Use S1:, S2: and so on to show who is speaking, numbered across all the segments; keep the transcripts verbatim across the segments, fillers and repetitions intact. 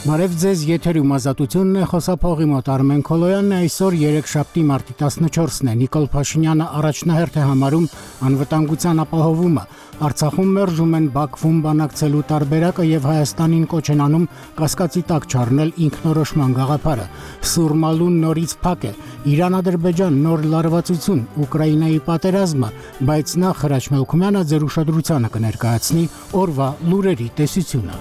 S1: Բարև ձեզ, եթերում ազատությունն է, խոսափողի մոտ Արմեն Քոլոյանն է, այսօր երեքշաբթի մարտի տասնչորսն է, Նիկոլ Փաշինյանը առաջնահերթ է համարում անվտանգության ապահովումը, Արցախում մերժում են Բաքվում բանակցելու տարբերակը եւ Հայաստանին կոչ են անում կասկածի տակ չառնել ինքնորոշման գաղափարը, Սուրմալուն նորից փակ է, Իրան-Ադրբեջան նոր լարվածություն, Ուկրաինայի պատերազմը, բայց նախ Հրաչ Մելքումյանը ձեր ուշադրությանը կներկայացնի օրվա լուրերի տեսությունը։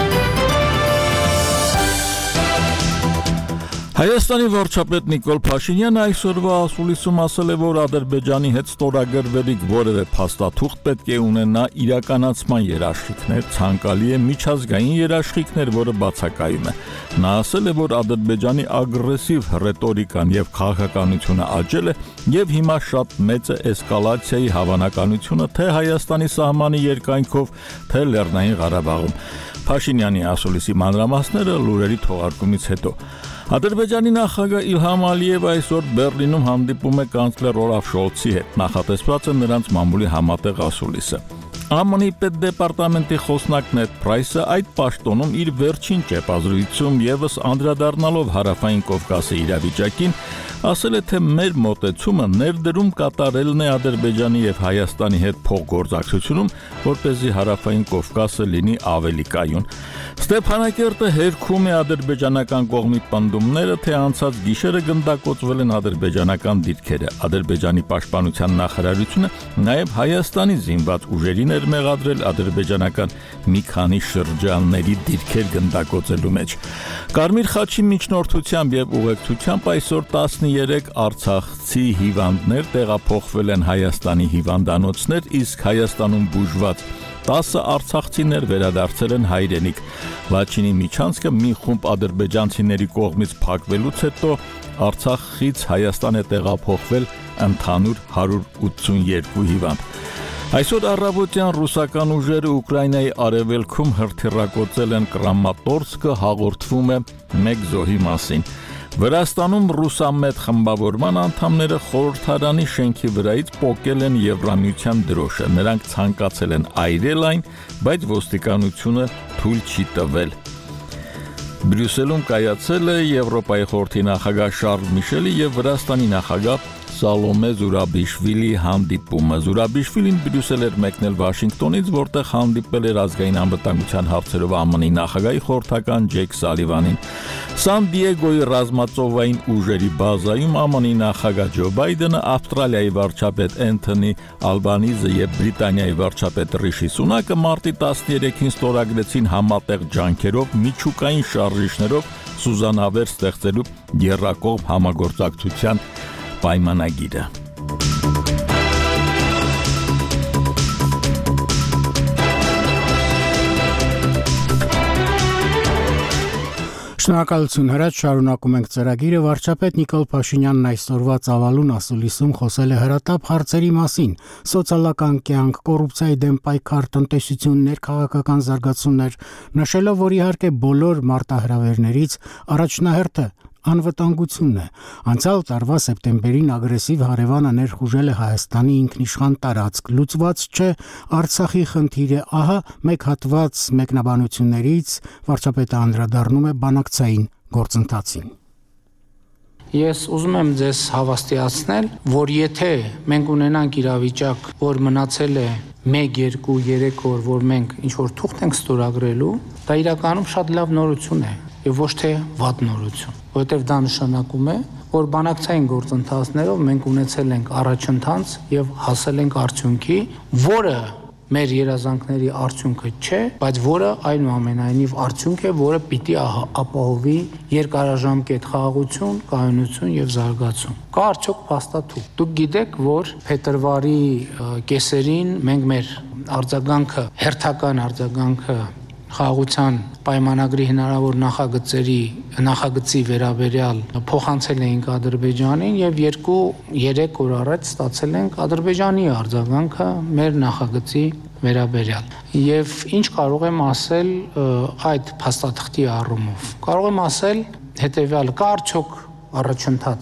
S2: Հայաստանի վարչապետ Նիկոլ Փաշինյանը այսօրվա ասուլիսում ասել է, որ Ադրբեջանի հետ ստորագրվելիք որևէ փաստաթուղթ պետք է ունենա իրականացման երաշխիքներ, ցանկալի է միջազգային երաշխիքներ, որը բացակայում է։ Նա ասել է, որ Ադրբեջանի ագրեսիվ ռետորիկան եւ քաղաքականությունը աճել է եւ հիմա շատ մեծ է էսկալացիայի հավանականությունը թե Հայաստանի սահմանի երկայնքով, թե Լեռնային Ղարաբաղում։ Փաշինյանի ասուլիսի մանրամասները լուրերի թողարկումից հետո Ադրբեջանի նախագահ Իլհամ Ալիևը այսօր Բեռլինում հանդիպում է կանցլեր Օլաֆ Շոլցի հետ, նախատեսված է նրանց մամուլի համատեղ ասուլիսը։ ԱՄՆ-ի պետդեպարտամենտի խոսնակ Նեդ Պրայսը այդ պաշտոնում իր վերջին ճեպազրույցում եւս անդրադառնալով Հարավային Կովկասի իրավիճակին ասել է, թե մեր մոտեցումը ներդրում կատարելն է Ադրբեջանի եւ Հայաստանի հետ փոխգործակցությունում, որպեսզի Հարավային Կովկասը լինի ավելի կայուն։ Ստեփանակերտը հերքում է ադրբեջանական կողմի պնդումները, թե անցած գիշերը գնդակոծվել են ադրբեջանական դիրքերը։ Ադրբեջանի պաշտպանության նախարարությունը նաեւ Հայաստանի զինված ուժերին էր մեղադրել ադրբեջանական մի քանի շրջանների դիրքեր գնդակոծելու մեջ։ Կարմիր խաչի միջնորդությամբ եւ ուղեկցությամբ այսօր տասներեք արցախցի հիվանդներ տեղափոխվել են Հայաստանի հիվանդանոցներ, իսկ Հայաստանում բուժված տասը արցախցիներ վերադարձել են հայրենիք։ Լաչինի միջանցքը մի խումբ ադրբեջանցիների կողմից փակվելուց հետո Արցախից Հայաստան է տեղափոխվել ընդհանուր հարյուր ութսունյոթ հիվանդ։ Այսօր առավոտյան ռուսական ուժերը Ուկրաինայի արևելքում հրթիռակոծել են Կրամատորսկը, հաղորդվում է մեկ զոհի մասին։ Վրաստանում ռուսամետ խմբավորման անդամները խորհրդարանի շենքի վրայից պոկել են Եվրամիության դրոշը։ Նրանք ցանկացել են այրել այն, բայց ոստիկանությունը թույլ չի տվել։ Բրյուսելում կայացել է Եվրոպայի խորհրդի նախագահ Շարլ Միշելի եւ Վրաստանի նախագահ Սալոմե Զուրաբիշվիլի հանդիպումը։ Զուրաբիշվիլին Բրյուսել էր մեկնել Վաշինգտոնից, որտեղ հանդիպել էր ազգային անվտանգության հարցերով ԱՄՆ-ի նախագահի խորհրդական Ջեյք Սալիվանին։ Սան Դիեգոյի ռազմածովային ուժերի բազայում ԱՄՆ-ի նախագահ Ջո Բայդենը, Ավստրալիայի վարչապետ Էնթոնի Ալբանիզը եւ Բրիտանիայի վարչապետ Ռիշի Սունակը մարտի տասներեքին ստորագրեցին համատեղ ջանքերով միջուկային շարժիչներով սուզանավեր ստեղծելու եռակողմ համագործակցության պայմանագիրը։
S1: Շնորհակալություն Հրաչ, շարունակում ենք ծրագիրը։ Վարչապետ Նիկոլ Փաշինյանն այսօրվա ծավալուն ասուլիսում խոսել է հրատապ հարցերի մասին՝ սոցիալական կյանք, կոռուպցիայի դեմ պայքար, տնտեսություն, ներքաղաքական զարգացումներ, նշելով, որ իհարկե բոլոր մարտահրավերներից առաջնահերթը անվտանգությունն է։ Անցյալ տարվա սեպտեմբերին ագրեսիվ հարևանը ներխուժել է Հայաստանի ինքնիշխան տարածք, լուծված չէ Արցախի խնդիրը, ահա մեկ հատված մեկնաբանություններից վարչապետը անդրադառնում է բանակցային գործընթացին։
S3: Ես ուզում եմ ձեզ հավաստիացնել, որ եթե մենք ունենանք իրավիճակ, որ մնացել է մեկ, երկու, երեք օր, որ մենք ինչ-որ թուղթ ենք ստորագրելու, դա իրականում շատ լավ նորություն է եւ ոչ թե վատ նորություն, որովհետեւ դա նշանակում է, որ բանակցային գործընթացներով մենք ունեցել ենք առաջընթաց եւ հասել ենք արդյունքի, որը մեր երազանքների արդյունքը չէ, բայց որը այնուամենայնիվ արդյունք է, որը պիտի ապահովի երկարաժամկետ խաղաղություն, կայունություն եւ զարգացում։ Կա արդյոք փաստաթուղթ։ Դուք գիտեք, որ փետրվարի կեսերին մենք մեր արձագանքը, հերթական արձագանքը խաղաղության պայմանագրի հնարավոր նախագծերի նախագծի վերաբերյալ փոխանցել էինք Ադրբեջանին եւ երկու երեք օր առաջ ստացել ենք Ադրբեջանի արձագանքը մեր նախագծի վերաբերյալ։ Եվ ինչ կարող եմ ասել այդ փաստաթղթի առումով։ Կարող եմ ասել հետեւյալը՝ կա արդյոք առաջընթաց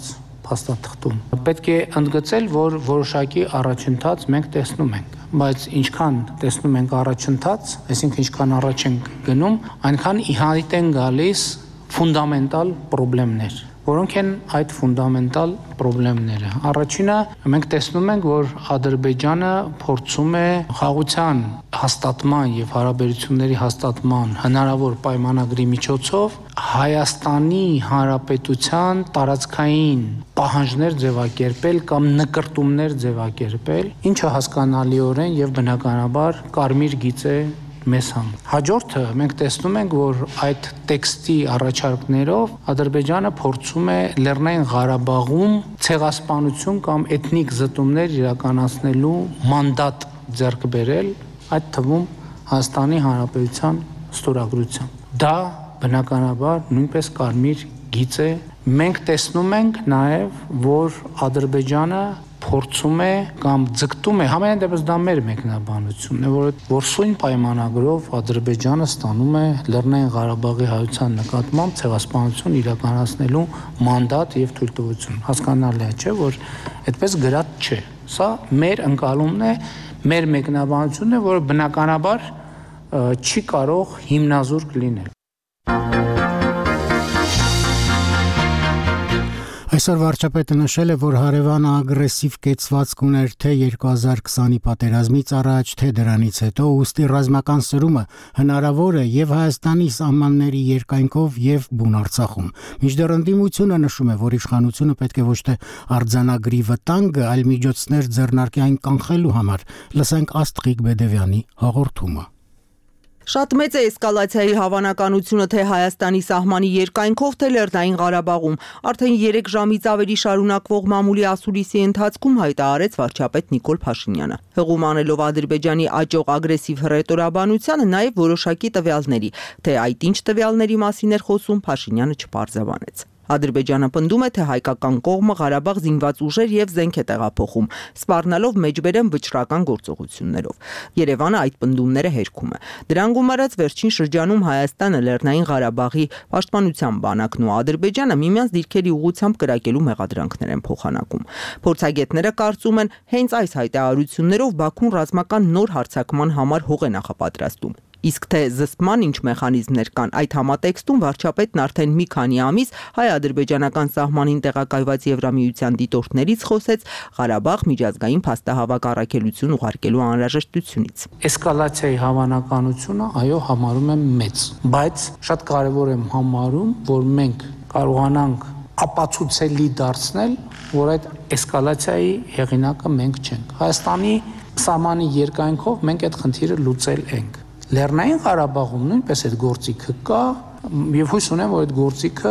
S3: փաստաթղթում։ Պետք է ընդգծել, որ որոշակի առաջընթաց մենք տեսնում ենք, բայց ինչքան տեսնում ենք առաջընթաց, այսինքն ինչքան առաջ ենք գնում, այնքան իհայտ են գալիս ֆունդամենտալ խնդիրներ, որոնք են այդ ֆունդամենտալ խնդիրները։ Առաջինը մենք տեսնում ենք, որ Ադրբեջանը փորձում է խաղաղության հաստատման եւ հարաբերությունների հաստատման հնարավոր պայմանագրի միջոցով Հայաստանի Հանրապետության տարածքային պահանջներ ձևակերպել կամ նկրտումներ ձևակերպել, ինչը հասկանալիորեն եւ բնականաբար կարմիր գիծ է մեզ համ։ Հաջորդը մենք տեսնում ենք, որ այդ տեքստի առաջարկներով Ադրբեջանը փորձում է Լեռնային Ղարաբաղում ցեղասպանություն կամ էթնիկ զտումներ իրականացնելու մանդատ ձեռք բերել, այդ թվում Հայաստանի Հանրապետության ստորագրությամբ։ Դա բնականաբար նույնպես կարմիր գիծ է։ Մենք տեսնում ենք նաև, որ Ադրբեջանը փորձում է կամ ձգտում է, համենայն դեպս դա մեր մեկնաբանությունն է, որ որ սույն պայմանագրով Ադրբեջանը ստանում է Լեռնային Ղարաբաղի հայության նկատմամբ ցեղասպանություն իրականացնելու մանդատ եւ թույլտվություն։ Հասկանալի է, չէ, որ այդպես գրած չէ։ Սա մեր ընկալումն է, մեր մեկնաբանությունն է, որը բնականաբար չի կարող հիմնազուրկ լինել։
S1: Այսօր վարչապետը նշել է, որ հարևանը ագրեսիվ կեցվածք ուներ թե երկու հազար քսանի պատերազմից առաջ, թե դրանից հետո, ուստի ռազմական սրումը հնարավոր է եւ Հայաստանի սահմանների երկայնքով եւ բուն Արցախում։ Մինչդեռ ընդդիմությունը նշում է, որ իշխանությունը պետք է ոչ թե արձանագրի վտանգը, այլ միջոցներ ձեռնարկի այն կանխելու համար։ Լսենք Աստղիկ Բեդևյանի հաղորդումը։
S4: Շատ մեծ է էսկալացիայի հավանականությունը թե Հայաստանի սահմանի երկայնքով, թե Լեռնային Ղարաբաղում։ Արդեն երեք ժամից ավելի շարունակվող մամուլի ասուլիսի ընթացքում հայտարարեց վարչապետ Նիկոլ Փաշինյանը։ Հղում անելով Ադրբեջանի աճող ագրեսիվ հռետորաբանությանը, նաև որոշակի տվյալների, թե այդ ինչ տվյալների մասին էր խոսում, Փաշինյանը չպարզաբանեց։ Ադրբեջանը պնդում է, թե հայկական կողմը Ղարաբաղ զինված ուժեր եւ զենք է տեղափոխում, սպառնալով մեջբերեմ վճռական գործողություններով։ Երևանը այդ պնդումները հերքում է։ Դրան գումարած վերջին շրջանում Հայաստանը, Լեռնային Ղարաբաղի պաշտպանության բանակն ու Ադրբեջանը միմյանց դիրքերի ուղղությամբ կրակելու մեղադրանքներ են փոխանակում։ Փորձագետները կարծում են, հենց այս հայտարարություններով Բաքուն ռազմական նոր հարձակման համար հող է նախապատրաստում։ Իսկ թե զսպման ինչ մեխանիզմներ կան, այդ համատեքստում վարչապետն արդեն մի քանի ամիս հայ-ադրբեջանական սահմանին տեղակայված Եվրամիության դիտորդներից խոսեց Ղարաբաղ միջազգային փաստահավաք առաքելություն ուղարկելու անհրաժեշտությունից։
S3: Էսկալացիայի հավանականությունը, այո, համարում եմ մեծ, բայց շատ կարևոր եմ համարում, որ մենք կարողանանք ապացուցելի դարձնել, որ այդ էսկալացիայի հեղինակը մենք չենք։ Հայաստանի սահմանի երկայնքով մենք այդ խնդիրը լուծել ենք։ Լեռնային Ղարաբաղում նույնպես այդ գործիքը կա եւ հույս ունեմ, որ այդ գործիքը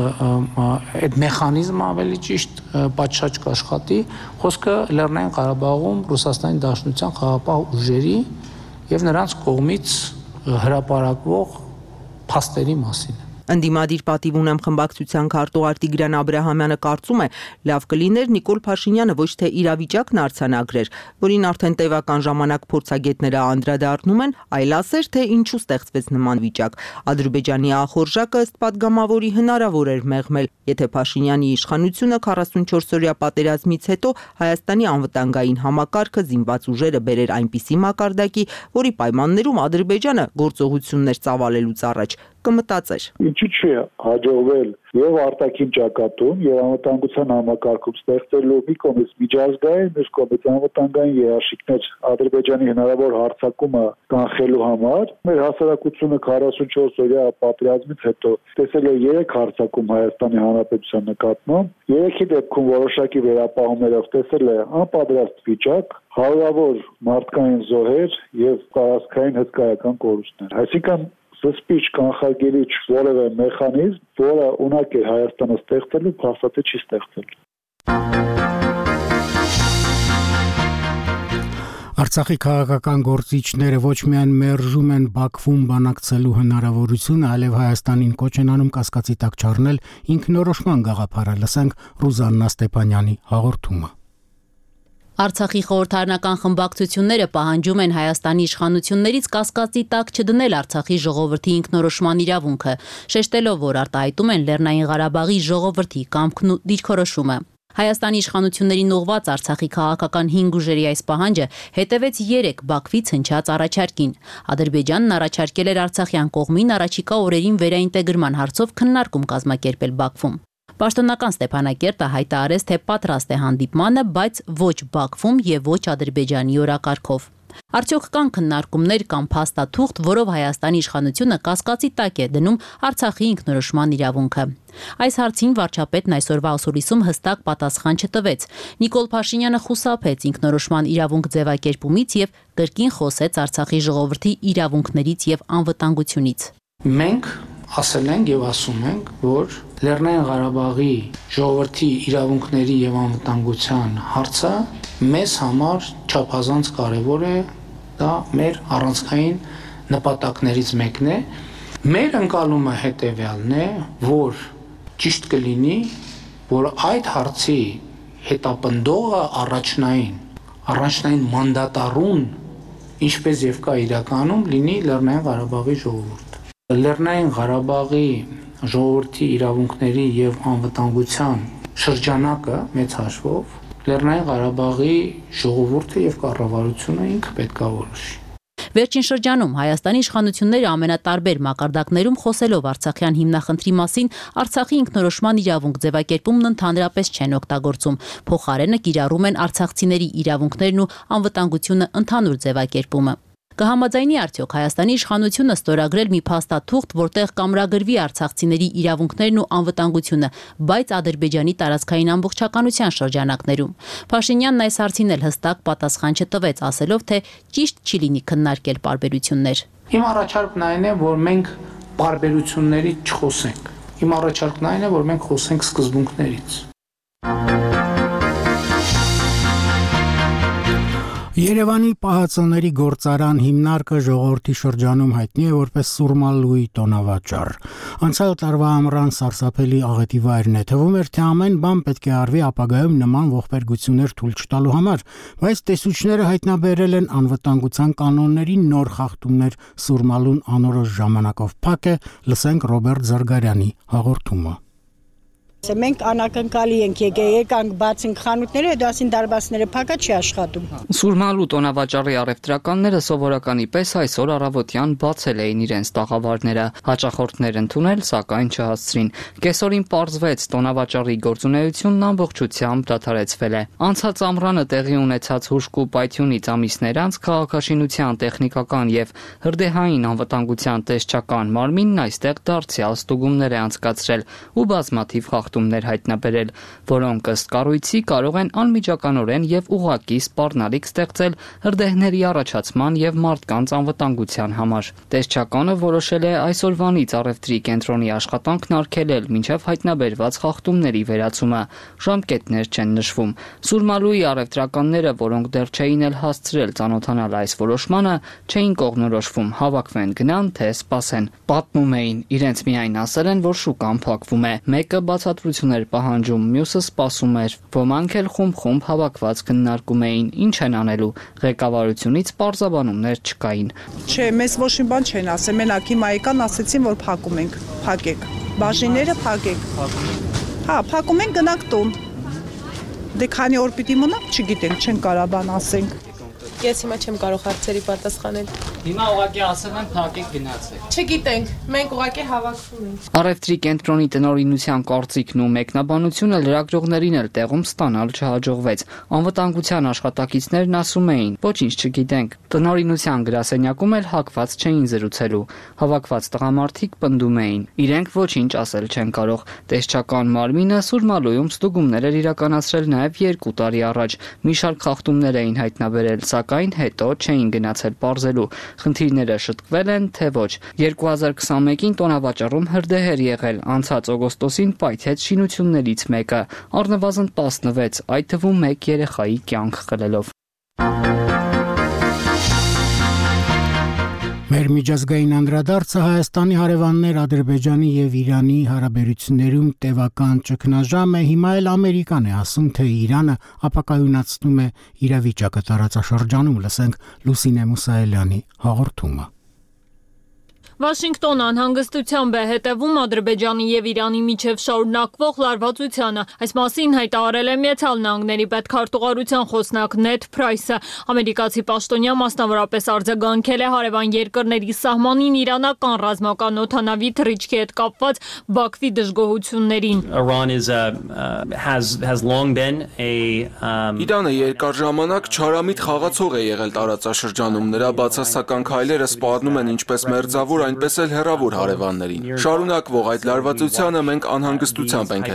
S3: այդ մեխանիզմը ավելի ճիշտ պատշաճ կաշխատի։ Խոսքը Լեռնային Ղարաբաղում Ռուսաստանի Դաշնության խաղաղապահ ուժերի եւ նրանց կողմից հրապարակվող փաստերի մասին է։
S4: Ընդդիմադիր պատիվ ունեմ խմբակցության քարտուղար Տիգրան Աբրահամյանը կարծում է, լավ կլիներ Նիկոլ Փաշինյանը ոչ թե իրավիճակն արձանագրեր, որին արդեն տևական ժամանակ փորձագետները անդրադառնում են, այլ ասեր, թե ինչու ստեղծվեց նման վիճակ։ Ադրբեջանի ախորժակը ըստ падգամավորի հնարավոր էր մեղմել, եթե Փաշինյանի իշխանությունը քառասունչորս օրյա պատերազմից հետո Հայաստանի անվտանգային համակարգը զինված ուժերը բերեր այնպիսի մակարդակի, որի պայմաններում Ադրբեջանը գործողություններ ծավալելուց առաջ կմտածեր։
S5: Ինչու՞ չի հաջողվել եւ արտաքին ճակատում եւ անվտանգության համակարգում ստեղծելու մի կողմից միջազգային, մյուս կողմից անվտանգային երաշխիքներ Ադրբեջանի հնարավոր հարձակումը կանխելու համար։ Մեր հասարակությունը քառասունչորս օրյա պատերազմից հետո տեսել է երեք հարձակում Հայաստանի Հանրապետության նկատմամբ։ Երեքի դեպքում որոշակի վերապահումներով տեսել է անպատրաստ վիճակ, հարյուրավոր մարդկային զոհեր եւ տարածքային հսկայական կորուստներ։ Այսինքն սպիչ կանխարգելիչ որևէ մեխանիզմ, որը ունակ է Հայաստանը ստեղծելու, փաստաթղթ չի ստեղծել։
S1: Արցախի քաղաքական գործիչները ոչ միայն մերժում են Բաքվում բանակցելու հնարավորությունը, այլև Հայաստանին կոչ են անում կասկածի տակ չառնել ինքնորոշման գաղափարը։ Լսենք Ռուզաննա Ստեփանյանի հաղորդումը։
S6: Արցախի խորհրդարանական խմբակցությունները պահանջում են Հայաստանի իշխանություններից կասկածի տակ չդնել Արցախի ժողովրդի ինքնորոշման իրավունքը, շեշտելով, որ արտահայտում են Լեռնային Ղարաբաղի ժողովրդի կամքն ու դիրքորոշումը։ Հայաստանի իշխանություններին ուղղված Արցախի քաղաքական հինգ ուժերի այս պահանջը հետևեց երեք Բաքվից հնչած առաջարկին։ Ադրբեջանն առաջարկել էր արցախյան կողմին առաջիկա օրերին վերաինտեգրման հարցով քննարկում կազմակերպել Բաքվում։ Պաշտոնական Ստեփանակերտը հայտարարեց, թե պատրաստ է հանդիպմանը, բայց ոչ Բաքվում եւ ոչ Ադրբեջանի օրակարգով։ Արդյոք կան քննարկումներ կամ փաստաթուղթ, որով Հայաստանի իշխանությունը կասկածի տակ է դնում Արցախի ինքնորոշման իրավունքը։ Այս հարցին վարչապետն այսօրվա ասուլիսում հստակ պատասխան չտվեց։ Նիկոլ Փաշինյանը խուսափեց ինքնորոշման իրավունք ձևակերպումից եւ կրկին խոսեց Արցախի ժողովրդի իրավունքներից եւ անվտանգությունից։
S3: Մենք ասել ենք եւ ասում ենք, որ Լեռնային Ղարաբաղի ժողովրդի իրավունքների եւ անվտանգության հարցը մեզ համար չափազանց կարևոր է, դա մեր առանցքային նպատակներից մեկն է։ Մեր ընկալումը հետեւյալն է, որ ճիշտ կլինի, որ այդ հարցի հետապնդողը առաջնային, առաջնային մանդատառուն, ինչպես եւ կա իրականում, լինի Լեռնային Ղարաբաղի ժողովուրդը։ Լեռնային Ղարաբաղի ժողովրդի իրավունքների եւ անվտանգության շրջանակը մեծ հաշվով Լեռնային Ղարաբաղի ժողովուրդը եւ կառավարությունը ինքը պետք է որոշի։
S6: Վերջին շրջանում Հայաստանի իշխանությունները ամենատարբեր մակարդակներում խոսելով Արցախյան հիմնախնդրի մասին Արցախի ինքնորոշման իրավունք ձևակերպումն ընդհանրապես չեն օգտագործում։ Փոխարենը կիրառում են արցախցիների իրավունքներն ու անվտանգությունը ընդհանուր ձևակերպումը։ Կհամաձայնի արդյոք Հայաստանի իշխանությունը ստորագրել մի փաստաթուղթ, որտեղ կամրագրվի արցախցիների իրավունքներն ու անվտանգությունը, բայց Ադրբեջանի տարածքային ամբողջականության շրջանակներում։ Փաշինյանն այս հարցին էլ հստակ պատասխան չտվեց, ասելով, թե ճիշտ չի լինի քննարկել պարբերություններ։
S3: Իմ առաջարկն այն է, որ մենք պարբերություններից չխոսենք։ Իմ առաջարկն այն է, որ մենք խոսենք սկզբունքներից։
S1: Երևանի պահածոների գործարան հիմնարկը ժողովրդի շրջանում հայտնի է որպես Սուրմալուի տոնավաճառ։ Անցյալ տարվա ամռան սարսափելի աղետի վայրն է, թվում էր, թե ամեն բան պետք է արվի ապագայում նման ողբերգություններ թույլ չտալու համար, բայց տեսուչները հայտնաբերել են անվտանգության կանոնների նոր խախտումներ, Սուրմալուն անորոշ ժամանակով փակ է, լսենք Ռոբերտ Զարգարյանի հաղորդումը։
S7: Մենք անակնկալի ենք եկե եկանք բացենք խանութները, հետո ասին դարբասները փակա չի աշխատում։
S8: Սուրմալու տոնավաճառի առևտրականները սովորականի պես այսօր առավոտյան բացել էին իրենց տաղավարները, հաճախորդներ ընդունել, սակայն չհասցրին։ Կեսօրին պարզվեց տոնավաճառի գործունեությունն ամբողջությամբ դադարեցվել է։ Անցած ամռանը տեղի ունեցած հուժկ ու պայթյունից ամիսներ անց քաղաքաշինության տեխնիկական եւ հրդեհային անվտանգության տեսչական մարմինն այստեղ դարձյալ ստուգումներ է անցկացրել ու բազմաթիվ խախտումներ հայտնաբերել, որոնք ըստ կառույցի կարող են անմիջականորեն եւ ուղղակի սպառնալիք ստեղծել հրդեհների առաջացման եւ մարդկանց անվտանգության համար։ Տեսչականը որոշել է այսօրվանից առևտրի կենտրոնի աշխատանքն արգելել մինչեւ հայտնաբերված խախտումների վերացումը։ Ժամկետներ չեն նշվում։ Սուրմալուի առևտրականները, որոնք դեռ չէին էլ հասցրել ծանոթանալ այս որոշմանը, չէին կողմնորոշվում, հավաքվեն գնան, թե սպասեն։ Պատմում էին, իրենց միայն ասել են, որ շուկան փակվում է։ Մեկը բացատրություն էր պահանջում, մյուսը սպասում էր։ Ոմանք էլ խումբ-խումբ հավաքված քննարկում էին, ինչ են անելու։ Ղեկավարությունից պարզաբանումներ չկային։
S7: Չէ, մեզ ոչ մի բան չեն ասել, մենակ հիմա եկան ասեցին, որ փակում ենք, փակեք։ Բաժինները փակեք։ Հա, փակում ենք, գնանք տուն։ Դե քանի օր պիտի մնանք, չգիտենք, չեն կարա բան ասենք։
S9: Ես հիմա չեմ կարող հարցերի պատասխանել։
S8: Հիմա ուղղակի ասել են փակեք գնացեք։
S9: Չգիտենք, մենք ուղղակի հավաքվում ենք։
S8: Առևտրի կենտրոնի տնօրինության կարծիքն ու մեկնաբանությունը լրագրողներին էլ տեղում ստանալ չհաջողվեց։ Անվտանգության աշխատակիցներն ասում էին, ոչինչ չգիտենք։ Տնօրինության գրասենյակում էլ հակված չէին զրուցելու։ Հավաքված տղամարդիկ պնդում էին, իրենք ոչինչ ասել չեն կարող։ Տեսչական մարմինը Սուրմալույում ստուգումներ էր իրականացրել նաև երկու տարի առաջ։ Մի շարք խախտումներ էին հայտնաբերել, սակայն հետո չէին գնացել պարզելու։ Խնդիրները շտկվել են, թե ոչ։ երկու հազար քսանմեկին տոնավաճառում հրդեհ էր եղել, անցած օգոստոսին պայթեց շինություններից մեկը, առնվազն տասնվեց, այդ թվում մեկ երեխայի կյանք խլելով։
S1: Մեր միջազգային անդրադարձը Հայաստանի հարևաններ Ադրբեջանի եւ Իրանի հարաբերություններում տևական ճգնաժամ է, հիմա էլ Ամերիկան է ասում, թե Իրանը ապակայունացնում է իրավիճակը տարածաշրջանում, լսենք Լուսինե Մուսայելյանի հաղորդումը։
S10: Վաշինգտոնը անհանգստությամբ է հետևում Ադրբեջանի եւ Իրանի միջև շարունակվող լարվածությանը։ Այս մասին հայտարարել է Միացյալ Նահանգների պետքարտուղարության խոսնակ Նեդ Փրայսը։ Ամերիկացի պաշտոնյա մասնավորապես արձագանքել է հարևան երկրների սահմանին իրանական ռազմական օդանավի թռիչքի հետ կապված Բաքվի դժգոհություններին։
S11: Իրանը երկար ժամանակ չարամիտ խաղացող է եղել տարածաշրջանում, նրա բացասական քայլերը սպառնում են ինչպես մերձավոր, այնպես էլ հեռավոր հարևաններին։ Շարունակվող այդ լարվածությանը մենք անհանգստությամբ ենք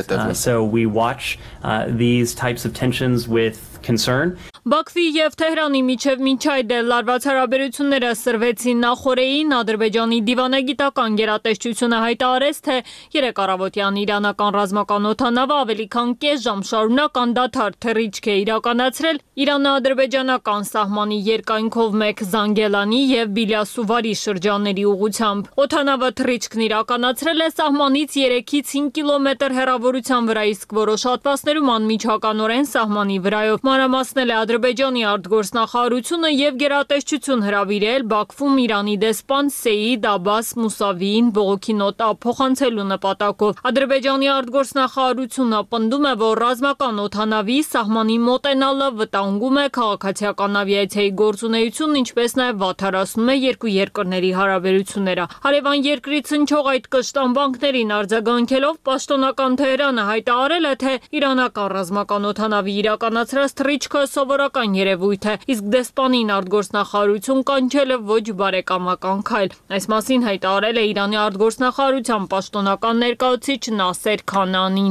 S11: հետևում։
S10: Բաքվի եւ Թեհրանի միջև մինչ այդ լարված հարաբերությունները սրվեցին նախորդին, Ադրբեջանի դիվանագիտական գերատեսչությունը հայտարարեց, թե երեք առավոտյան իրանական ռազմական օդանավը ավելի քան կես ժամ շարունակ անդադար թռիչք է իրականացրել Իրано-ադրբեջանական սահմանի երկայնքով մեկ Զանգելանի եւ Բիլյասուվարի շրջանների ուղղությամբ։ Օդանավը թռիչքն իրականացրել է սահմանից երեքից հինգ կիլոմետր հեռավորության վրա, իսկ որոշ հատվածներում անմիջականորեն սահմանի վրայով։ Մանրամասնել է Ադրբեջանի արտգործնախարարությունը եւ գերատեսչություն հրավիրել Բաքվում Իրանի դեսպան Սեյիդ Աբբաս Մուսավիին բողոքի նոտա փոխանցելու նպատակով։ Ադրբեջանի արտգործնախարարությունը պնդում է, որ ռազմական օդանավի սահմանի մոտենալը վտանգում է քաղաքացիական ավիացիայի գործունեությունն, ինչպես նաեւ վատթարացնում է երկու երկրների հարաբերությունները։ Հարևան երկրից հնչող այդ կշտամբանքներին արձագանքելով պաշտոնական Թեհրանը հայտարարել է, թե իրանական ռազմական օդանավի իրականացրած թռիչքը սովորական երևույթ է, իսկ դեսպանին արտգործնախարարություն կանչել է ոչ բարեկամական քայլ։ Այս մասին հայտարարել է Իրանի արտգործնախարարության պաշտոնական ներկայացուցիչ Նասեր Քանանին։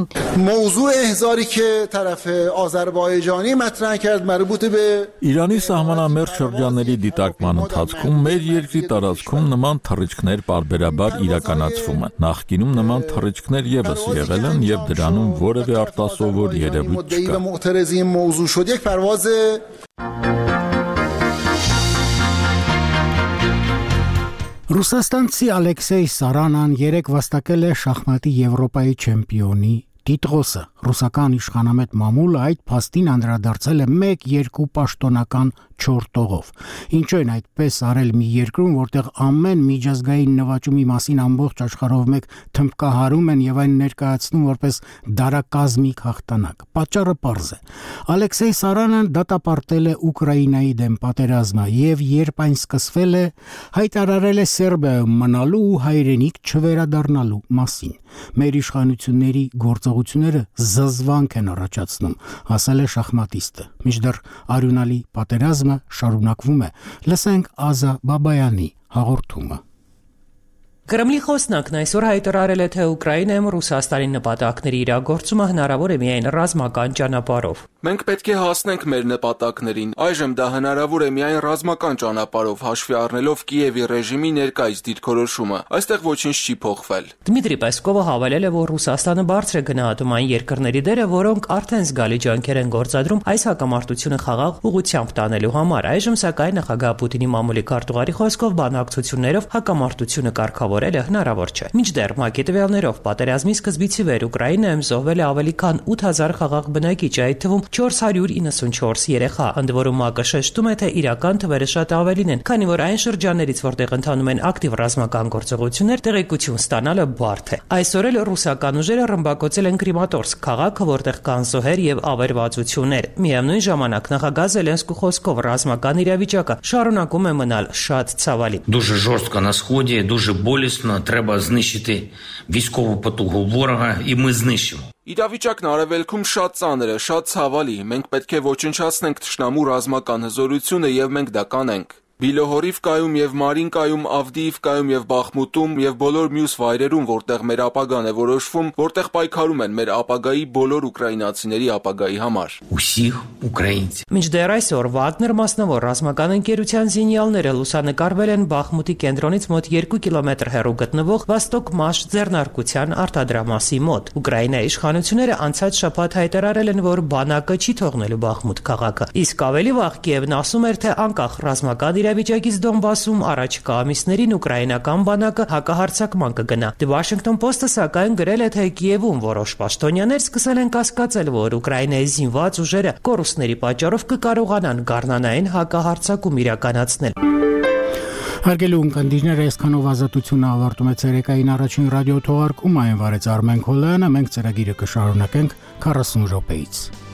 S2: Իրանի սահմանամերձ շրջանների դիտարկման ընթացքում մեր երկրի տարածքում նման թռիչքներ պարբերաբար իրականացվում են։ Նախկինում նման թռիչքներ ևս եղել են եւ դրանում որևէ արտասովոր երևույթ չկա։
S1: Ռուսաստանցի Ալեքսեյ Սարանան երեկ վաստակել է շախմատի Եվրոպայի չեմպիոնի տիտղոսը։ Ռուսական իշխանամետ մամուլը այդ փաստին անդրադարձել է մեկ երկու պաշտոնական չորս տողով։ Ինչու են այդպես արել մի երկրում, որտեղ ամեն միջազգային նվաճումի մասին ամբողջ աշխարհով մեկ թմբկահարում են եւ այն ներկայացնում որպես դարակազմիկ հաղթանակ։ Պատճառը պարզ է։ Ալեքսեյ Սարանան դատապարտել է Ուկրաինայի դեմ պատերազմը եւ երբ այն սկսվել է, հայտարարել է Սերբիայում մնալու ու հայրենիք չվերադառնալու մասին։ Մեր իշխանությունների գործողությունները զզվանք են առաջացնում, ասել է շախմատիստը։ Մինչդեռ արյունալի պատերազմը շարունակվում է։ Լսենք Ազա Բաբայանի հաղորդումը։
S12: Կրեմլի խոսնակն այսօր հայտարարել է, թե Ուկրաինայում Ռուսաստանի նպատակների իրագործումը հնարավոր է միայն ռազմական ճանապարհով։
S11: Մենք պետք է հասնենք մեր նպատակներին։ Այժմ դա հնարավոր է միայն ռազմական ճանապարհով, հաշվի առնելով Կիևի ռեժիմի ներկայիս դիրքորոշումը։ Այստեղ ոչինչ չի փոխվել։
S12: Դմիտրի Պեսկովը հավելել է, որ Ռուսաստանը բարձր է գնահատում այն երկրների դերը, որոնք արդեն զգալի ջանքեր են գործադրում այս հակամարտությունը խաղաղ ուղղությամբ տանելու համար։ Այժմ սակայն նախագահ Պուտինի մամուլի քարտուղարի խոսքով բանակցություններով հակամարտությունը կարգավորելը հնարավոր չէ։ Մինչդեռ ՄԱԿ-ի տվյալներով պատերազմի սկզբից ի վեր Ուկրաինայում զոհվել է ավելի քան ութ հազար խաղաղ բնակիչ, այդ թվում չորս հարյուր իննսունչորս երեխա, ընդ որում ՄԱԿ-ը շեշտում է, թե իրական թվերը շատ ավելին են, քանի որ այն շրջաններից, որտեղ ընթանում են ակտիվ ռազմական գործողություններ, տեղեկություն ստանալը բարդ է։ Այսօր էլ ռուսական ուժերը ռմբակոծել են Կրիմատորսկ քաղաքը, որտեղ կան զոհեր եւ ավերվածություններ։ Միևնույն ժամանակ նախագահ Զելենսկու խոսքով ռազմական իրավիճակը շարունակում է մնալ շատ ցավալի։
S13: Дуже жорстко на сході, дуже болісно, треба знищити військову потугу ворога, і ми знищимо.
S11: Իրավիճակն արևելքում շատ ծանր է, շատ ցավալի։ Մենք պետք է ոչնչացնենք թշնամու ռազմական հզորությունը եւ մենք դա կանենք։ Բիլոհորիվկայում եւ Մարինկայում, Ավդիիվկայում եւ Բախմուտում եւ բոլոր մյուս վայրերում, որտեղ մեր ապագան է որոշվում, որտեղ պայքարում են մեր ապագայի բոլոր ուկրաինացիների ապագայի համար։
S13: Усіх українців։
S12: Մինչդեռ այսօր Վագներ մասնավոր ռազմական ընկերության զինյալները լուսանկարվել են Բախմուտի կենտրոնից մոտ երկու կիլոմետր հեռու գտնվող Վաստոկ Մաշ ձեռնարկության արտադրամասի մոտ։ Ուկրաինայի իշխանությունները անցած շաբաթ հայտարարել են, որ բանակը չի թողնելու Բախմուտ քաղաքը։ Իսկ ավելի վաղ Կիևն ասում էր, թե անկախ ռազմական իրավիճակից Դոնբասում առաջիկա ամիսներին ուկրաինական բանակը հակահարձակման կգնա։ The Washington Post-ը սակայն գրել է, թե Կիևում որոշ պաշտոնյաներ սկսել են կասկածել, որ Ուկրաինայի զինված ուժերը կորուստների պատճառով կկարողանան գառնանային հակահարձակում իրականացնել։
S1: Հարգելի ունկնդիրներ, այսքանով ազատությունը ավարտում է ցերեկային առաջին ռադիո թողարկումը, այն վարեց Արմեն Քոլյանը, մենք ծրագիրը կշարունակենք քառասուն րոպեից։